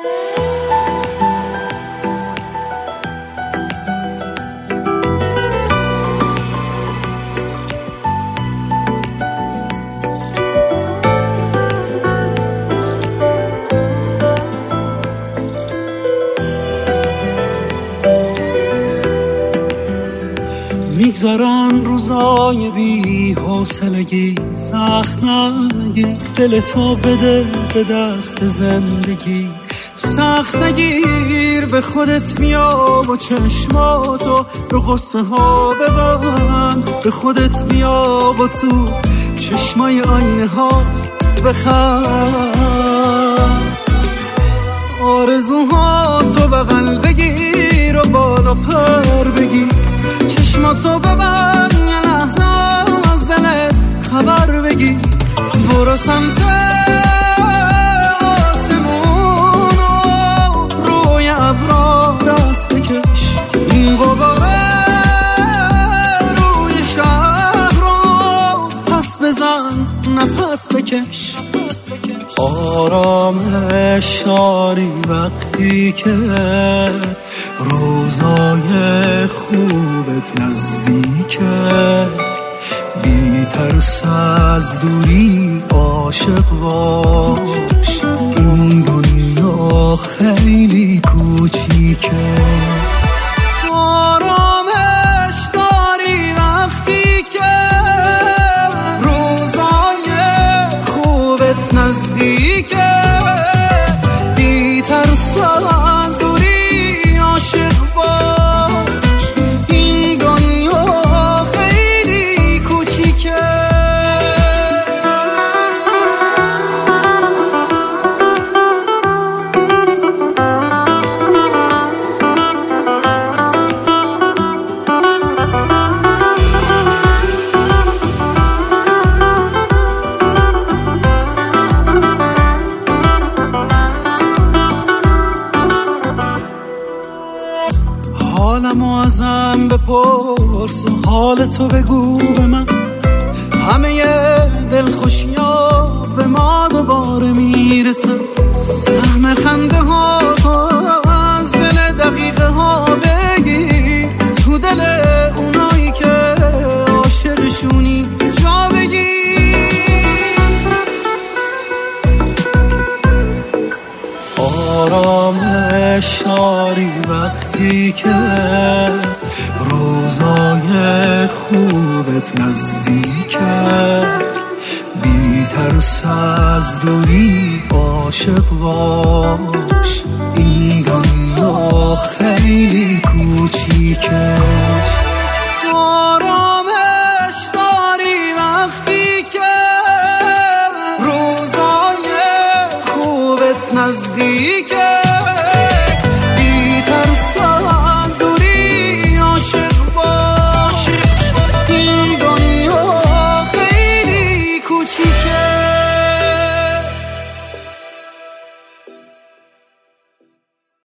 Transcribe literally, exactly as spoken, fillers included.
میگذرن روزای بی حوصلگی، سخت نگیر دل تو بده به دست زندگی. سخت نگیر به خودت بیا و چشماتو رو قصه ها ببند. به خودت بیا و تو چشمای آینه ها بخند. آرزوها تو بغل بگیر و بالا پر بگیر. چشماتو ببند یه لحظه از دلت خبر بگیر. برو سمت آسمون و روی ابرا دست بکش. این غباره روی شهر رو پس بزن نفس بکش. آرامش داری وقتی که روزای خوبت نزدیکه. بی ترس از دوری عاشق باش. این دنیا خیلی کوچیکه. آرامش داری وقتی که روزای خوبت نزدیکه. بی ترس از دوری عاشق باش. این دنیا خیلی کوچیکه. حالمو ازم بپرس و حالتو بگو به من. همه دلخوشی‌ها به ما دوباره میرسن. سهم خنده ها از دل دقیقه ها بگیر. تو دل اونایی که عاشقشونی جا بگیر. آرامش داری وقتی که روزای خوبت نزدیکه. بی ترس از دوری عاشق باش. این دنیا خیلی کوچیکه. آرامش داری وقتی که روزای خوبت نزدیکه.